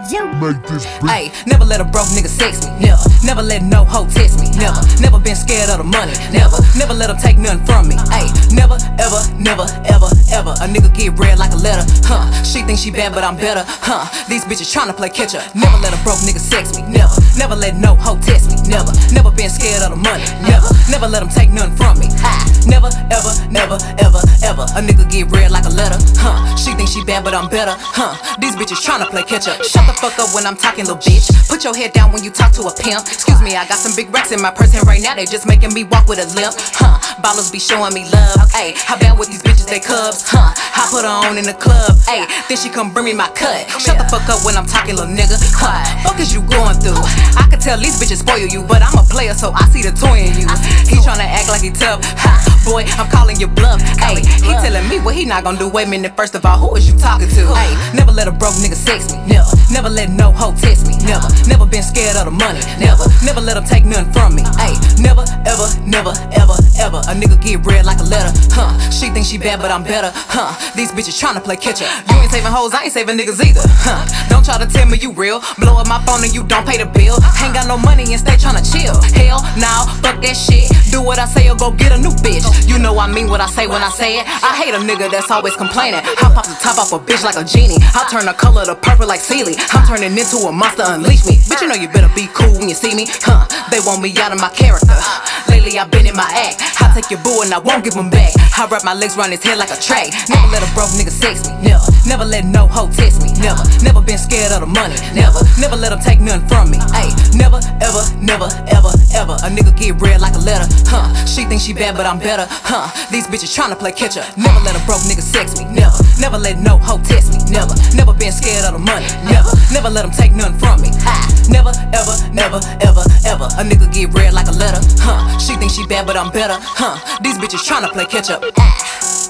Make this beat. Ayy, never let a broke nigga sex me, never. Never let no hoe test me, never. Never been scared of the money, never. Never let them take nothing from me, ayy. Never, ever, never, ever, ever. A nigga get read like a letter, huh? She thinks she bad, but I'm better, huh? These bitches tryna play catch up. Never let a broke nigga sex me, never. Never let no hoe test me, never. Never been scared of the money, never. Never let them take nothing from me, never, ever, never, ever, ever. A nigga get read like a letter, huh? She thinks she bad, but I'm better, huh? These bitches tryna play catch up. Shut the fuck up when I'm talking, little bitch. Put your head down when you talk to a pimp. Excuse me, I got some big racks in my purse, and right now they just making me walk with a limp, huh? Ballers be showing me love, ayy. How bad with these bitches, they cubs, huh? I put her on in the club, ayy. Then she come bring me my cut. Shut the fuck up when I'm talking, little nigga, huh? Fuck is you going through? I can tell these bitches spoil you, but I'm a player, so I see the toy in you. He tryna act like he tough, ha. Boy, I'm calling your bluff, ayy. He telling me what he not gonna do. Wait a minute, first of all, who is you talking to? Ayy, never let a broke nigga sex me, never. Never let no hoe test me, never. Never been scared of the money, never. Never let them take nothing from me, ayy. Never, ever, never, ever, ever. A nigga get read like a letter, huh? She thinks she bad, but I'm better, huh? These bitches tryna play catch up. You ain't saving hoes, I ain't saving niggas either, huh? Don't try to tell me you real. Blow up my phone and you don't pay the bill. Ain't got no money and stay tryna chill. Hell, nah, fuck that shit. Do what I say or go get a new bitch. You know I mean what I say when I say it. I hate a nigga that's always complaining. I pop the top off a bitch like a genie. I turn the color to purple like Celie. I'm turning into a monster, unleash me. Bitch, you know you better be cool when you see me, huh? They want me out of my character. Lately I've been in my act. I take your boo and I won't give him back. I wrap my legs around his head like a track. Never let a broke nigga sex me, never. Never let no hoe test me, never. Never been scared of the money, never. Never let them take nothing from me, ayy. Never, ever, never, ever, ever. A nigga get read like a letter, huh? She thinks she bad, but I'm better, huh? These bitches tryna play catch up. Never let a broke nigga sex me, never. Never let no hoe test me, never. Never been scared of the money, never. Never let them take nothing from me, never, ever, never, ever, ever. A nigga get read like a letter, huh? She thinks she bad, but I'm better, huh? These bitches tryna play catch up.